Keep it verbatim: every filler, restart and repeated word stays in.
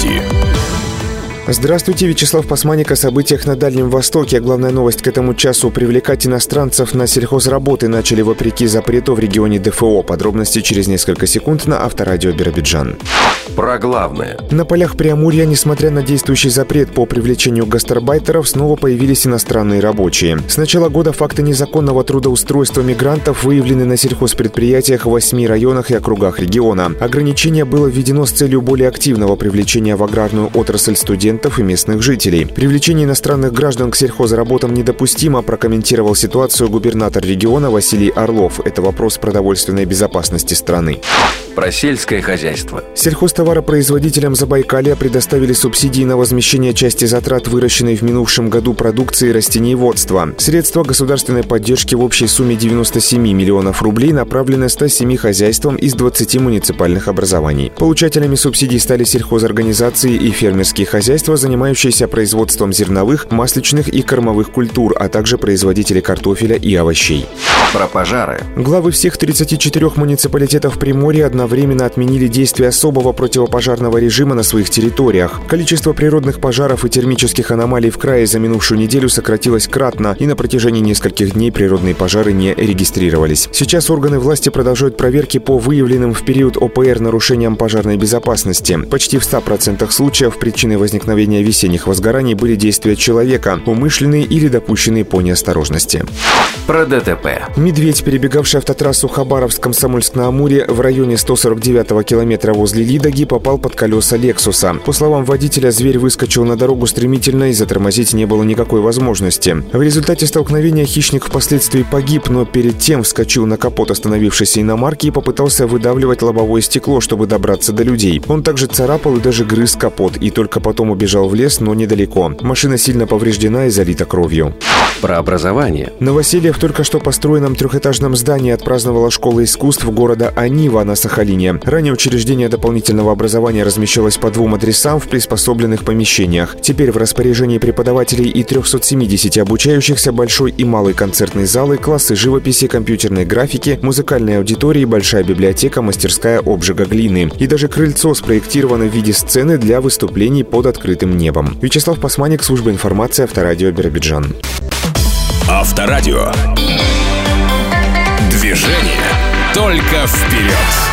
Новости. Здравствуйте, Вячеслав Пасманик о событиях на Дальнем Востоке. Главная новость к этому часу. Привлекать иностранцев на сельхозработы начали вопреки запрету в регионе ДФО. Подробности через несколько секунд на Авторадио Биробиджан. Про главное. На полях Преамурья, несмотря на действующий запрет по привлечению гастарбайтеров, снова появились иностранные рабочие. С начала года факты незаконного трудоустройства мигрантов выявлены на сельхозпредприятиях в восьми районах и округах региона. Ограничение было введено с целью более активного привлечения в аграрную отрасль студентов и местных жителей. Привлечение иностранных граждан к сельхозработам недопустимо, прокомментировал ситуацию губернатор региона Василий Орлов. Это вопрос продовольственной безопасности страны. Про сельское хозяйство. Сельхозтоваропроизводителям Забайкалья предоставили субсидии на возмещение части затрат, выращенной в минувшем году продукции растениеводства. Средства государственной поддержки в общей сумме девяносто семь миллионов рублей направлены ста семи хозяйствам из двадцати муниципальных образований. Получателями субсидий стали сельхозорганизации и фермерские хозяйства, занимающиеся производством зерновых, масличных и кормовых культур, а также производители картофеля и овощей. Про пожары. Главы всех тридцати четырёх муниципалитетов Приморья одновременно отменили действие особого противопожарного режима на своих территориях. Количество природных пожаров и термических аномалий в крае за минувшую неделю сократилось кратно, и на протяжении нескольких дней природные пожары не регистрировались. Сейчас органы власти продолжают проверки по выявленным в период ОПР нарушениям пожарной безопасности. Почти в ста процентах случаев причиной возникновения весенних возгораний были действия человека, умышленные или допущенные по неосторожности. Про ДТП. Медведь, перебегавший автотрассу Хабаровск-Комсомольск-на-Амуре в районе сто сорок девятого километра возле Лидаги, попал под колеса «Лексуса». По словам водителя, зверь выскочил на дорогу стремительно и затормозить не было никакой возможности. В результате столкновения хищник впоследствии погиб, но перед тем вскочил на капот остановившейся иномарки и попытался выдавливать лобовое стекло, чтобы добраться до людей. Он также царапал и даже грыз капот, и только потом убежал в лес, но недалеко. Машина сильно повреждена и залита кровью. Про образование. Новоселье в только что построенном трехэтажном здании отпраздновала школа искусств города Анива на Сахалине. Ранее учреждение дополнительного образования размещалось по двум адресам в приспособленных помещениях. Теперь в распоряжении преподавателей и трёхсот семидесяти обучающихся большой и малый концертные залы, классы живописи, компьютерной графики, музыкальной аудитории, большая библиотека, мастерская обжига глины. И даже крыльцо спроектировано в виде сцены для выступлений под открытым небом. Вячеслав Пасманик, служба информации, Авторадио Биробиджан. Авторадио. Движение только вперед.